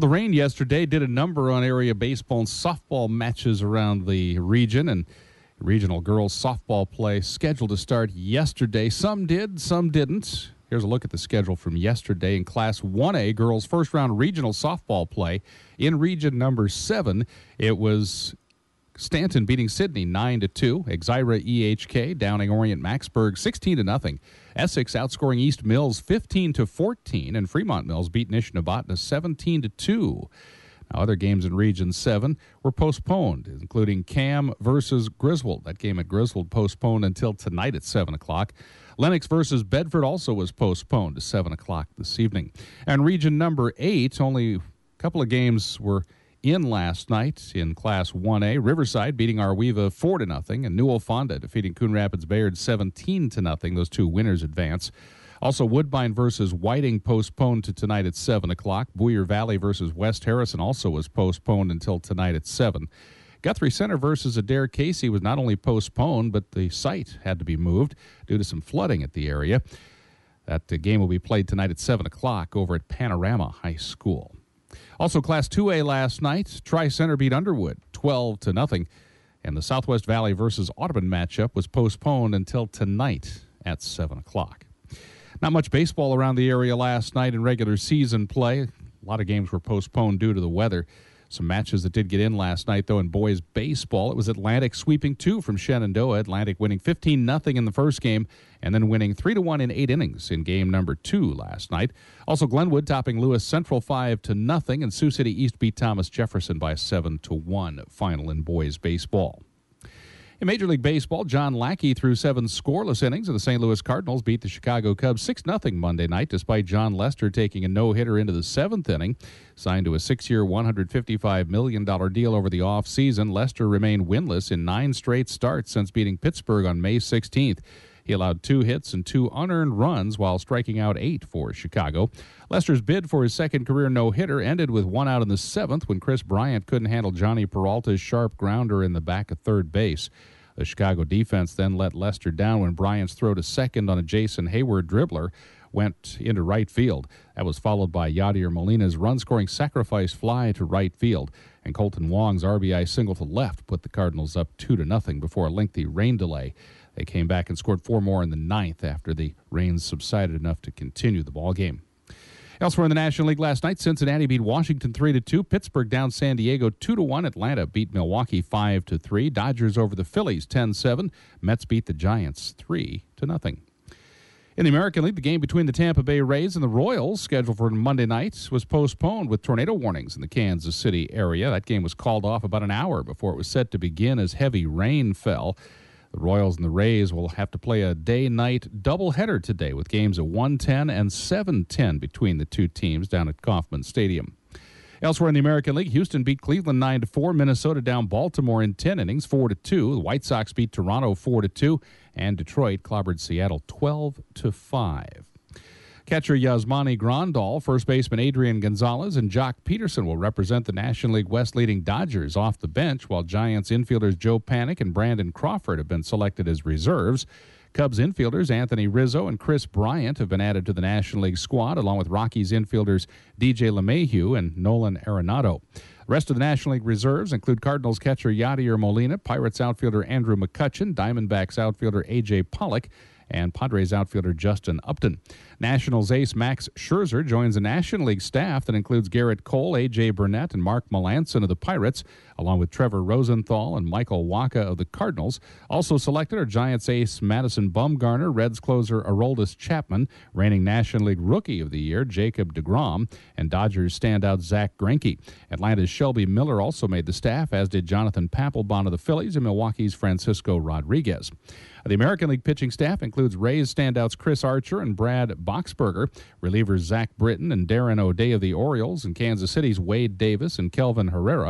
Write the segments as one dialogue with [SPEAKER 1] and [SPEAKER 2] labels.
[SPEAKER 1] The rain yesterday did a number on area baseball and softball matches around the region, and regional girls softball play scheduled to start yesterday. Some did, some didn't. Here's a look at the schedule from yesterday. In Class 1A, girls first-round regional softball play in Region number 7. It was Stanton beating Sydney 9-2. Exira EHK downing Orient Maxburg 16-0. Essex outscoring East Mills 15-14, and Fremont Mills beat Nishnabotna 17-2. Now, other games in Region 7 were postponed, including Cam versus Griswold. That game at Griswold postponed until tonight at 7 o'clock. Lennox versus Bedford also was postponed to 7 o'clock this evening. And Region number 8, only a couple of games were in last night in Class 1A. Riverside beating Arweva 4-0, and Newell Fonda defeating Coon Rapids Bayard 17-0. Those two winners advance. Also, Woodbine versus Whiting postponed to tonight at 7 o'clock. Boyer Valley versus West Harrison also was postponed until tonight at 7. Guthrie Center versus Adair Casey was not only postponed, but the site had to be moved due to some flooding at the area. That game will be played tonight at 7 o'clock over at Panorama High School. Also, Class 2A last night, Tri-Center beat Underwood 12-0, and the Southwest Valley versus Audubon matchup was postponed until tonight at 7 o'clock. Not much baseball around the area last night in regular season play. A lot of games were postponed due to the weather. Some matches that did get in last night, though, in boys baseball. It was Atlantic sweeping 2 from Shenandoah. Atlantic winning 15-0 in the first game and then winning 3-1 in 8 innings in game number 2 last night. Also, Glenwood topping Lewis Central 5-0, and Sioux City East beat Thomas Jefferson by a 7-1 final in boys baseball. In Major League Baseball, John Lackey threw 7 scoreless innings, and the St. Louis Cardinals beat the Chicago Cubs 6-0 Monday night, despite John Lester taking a no-hitter into the 7th inning. Signed to a 6-year, $155 million deal over the offseason, Lester remained winless in 9 straight starts since beating Pittsburgh on May 16th. He allowed 2 hits and 2 unearned runs while striking out 8 for Chicago. Lester's bid for his second career no-hitter ended with 1 out in the 7th when Chris Bryant couldn't handle Johnny Peralta's sharp grounder in the back of third base. The Chicago defense then let Lester down when Bryant's throw to second on a Jason Hayward dribbler went into right field. That was followed by Yadier Molina's run-scoring sacrifice fly to right field, and Colton Wong's RBI single to left put the Cardinals up 2-0 before a lengthy rain delay. They came back and scored 4 more in the 9th after the rains subsided enough to continue the ballgame. Elsewhere in the National League last night, Cincinnati beat Washington 3-2. Pittsburgh down San Diego 2-1. Atlanta beat Milwaukee 5-3. Dodgers over the Phillies 10-7. Mets beat the Giants 3-0. In the American League, the game between the Tampa Bay Rays and the Royals, scheduled for Monday night, was postponed with tornado warnings in the Kansas City area. That game was called off about an hour before it was set to begin as heavy rain fell. The Royals and the Rays will have to play a day-night doubleheader today with games at 1:10 and 7:10 between the two teams down at Kauffman Stadium. Elsewhere in the American League, Houston beat Cleveland 9-4. Minnesota down Baltimore in 10 innings, 4-2. The White Sox beat Toronto 4-2. And Detroit clobbered Seattle 12-5. Catcher Yasmani Grandal, first baseman Adrian Gonzalez, and Jock Peterson will represent the National League West leading Dodgers off the bench, while Giants infielders Joe Panik and Brandon Crawford have been selected as reserves. Cubs infielders Anthony Rizzo and Chris Bryant have been added to the National League squad, along with Rockies infielders DJ LeMahieu and Nolan Arenado. The rest of the National League reserves include Cardinals catcher Yadier Molina, Pirates outfielder Andrew McCutchen, Diamondbacks outfielder A.J. Pollock, and Padres outfielder Justin Upton. Nationals ace Max Scherzer joins the National League staff that includes Garrett Cole, A.J. Burnett, and Mark Melancon of the Pirates, along with Trevor Rosenthal and Michael Wacha of the Cardinals. Also selected are Giants ace Madison Bumgarner, Reds closer Aroldis Chapman, reigning National League Rookie of the Year Jacob deGrom, and Dodgers standout Zach Greinke. Atlanta's Shelby Miller also made the staff, as did Jonathan Papelbon of the Phillies and Milwaukee's Francisco Rodriguez. The American League pitching staff includes Rays standouts Chris Archer and Brad Boxberger, relievers Zach Britton and Darren O'Day of the Orioles, and Kansas City's Wade Davis and Kelvin Herrera.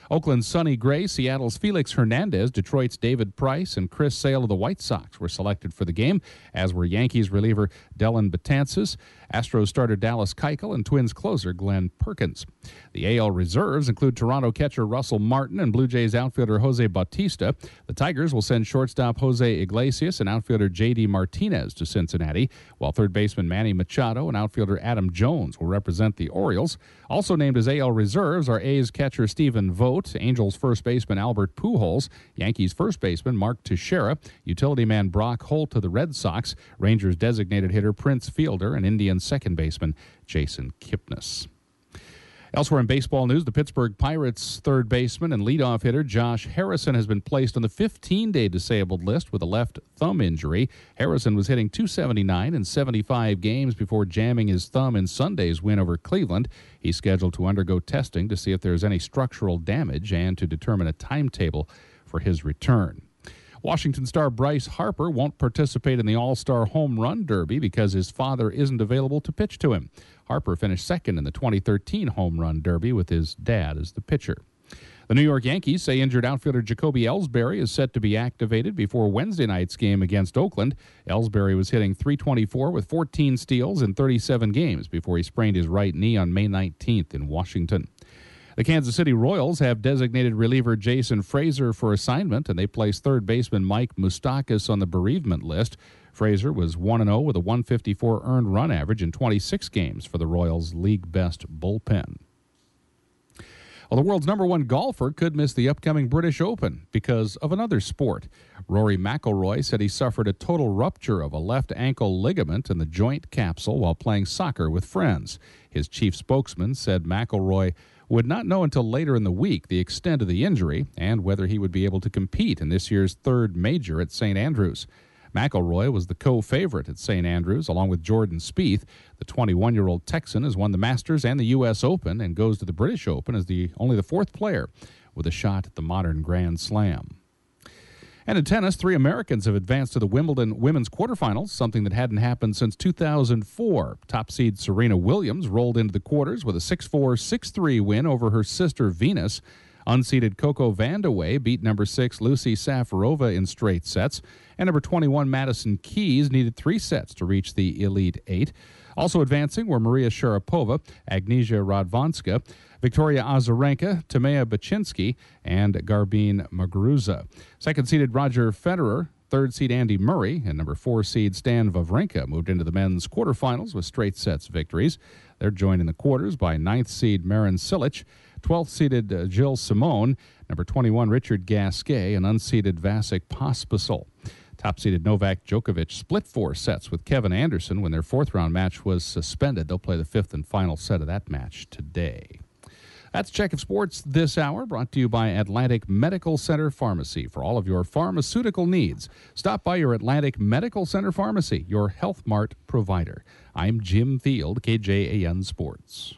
[SPEAKER 1] Oakland's Sonny Gray, Seattle's Felix Hernandez, Detroit's David Price, and Chris Sale of the White Sox were selected for the game, as were Yankees reliever Dellin Betances, Astros starter Dallas Keuchel, and Twins closer Glenn Perkins. The AL reserves include Toronto catcher Russell Martin and Blue Jays outfielder Jose Bautista. The Tigers will send shortstop Jose Iglesias and outfielder J.D. Martinez to Cincinnati, while third baseman Manny Machado and outfielder Adam Jones will represent the Orioles. Also named as AL reserves are A's catcher Stephen Vogt, Angels first baseman Albert Pujols, Yankees first baseman Mark Teixeira, utility man Brock Holt of the Red Sox, Rangers designated hitter Prince Fielder, and Indians second baseman Jason Kipnis. Elsewhere in baseball news, the Pittsburgh Pirates third baseman and leadoff hitter Josh Harrison has been placed on the 15-day disabled list with a left thumb injury. Harrison was hitting .279 in 75 games before jamming his thumb in Sunday's win over Cleveland. He's scheduled to undergo testing to see if there is any structural damage and to determine a timetable for his return. Washington star Bryce Harper won't participate in the All-Star Home Run Derby because his father isn't available to pitch to him. Harper finished second in the 2013 Home Run Derby with his dad as the pitcher. The New York Yankees say injured outfielder Jacoby Ellsbury is set to be activated before Wednesday night's game against Oakland. Ellsbury was hitting .324 with 14 steals in 37 games before he sprained his right knee on May 19th in Washington. The Kansas City Royals have designated reliever Jason Frazier for assignment, and they placed third baseman Mike Moustakas on the bereavement list. Frazier was 1-0 with a .154 earned run average in 26 games for the Royals' league-best bullpen. Well, the world's number one golfer could miss the upcoming British Open because of another sport. Rory McIlroy said he suffered a total rupture of a left ankle ligament in the joint capsule while playing soccer with friends. His chief spokesman said McIlroy would not know until later in the week the extent of the injury and whether he would be able to compete in this year's third major at St. Andrews. McIlroy was the co-favorite at St. Andrews, along with Jordan Spieth. The 21-year-old Texan has won the Masters and the U.S. Open and goes to the British Open as only the fourth player with a shot at the modern Grand Slam. And in tennis, 3 Americans have advanced to the Wimbledon women's quarterfinals, something that hadn't happened since 2004. Top seed Serena Williams rolled into the quarters with a 6-4, 6-3 win over her sister Venus. Unseeded Coco Vandeweghe beat number 6 Lucy Safarova in straight sets, and number 21 Madison Keys needed 3 sets to reach the Elite 8. Also advancing were Maria Sharapova, Agnieszka Radwanska, Victoria Azarenka, Timea Bachinski, and Garbine Muguruza. Second-seeded Roger Federer, third-seed Andy Murray, and number 4-seed Stan Wawrinka moved into the men's quarterfinals with straight sets victories. They're joined in the quarters by 9th-seed Marin Cilic, 12th-seeded Gilles Simon, number 21 Richard Gasquet, and unseeded Vasek Pospisil. Top-seeded Novak Djokovic split 4 sets with Kevin Anderson when their fourth-round match was suspended. They'll play the 5th and final set of that match today. That's Check of Sports this hour, brought to you by Atlantic Medical Center Pharmacy. For all of your pharmaceutical needs, stop by your Atlantic Medical Center Pharmacy, your Health Mart provider. I'm Jim Field, KJAN Sports.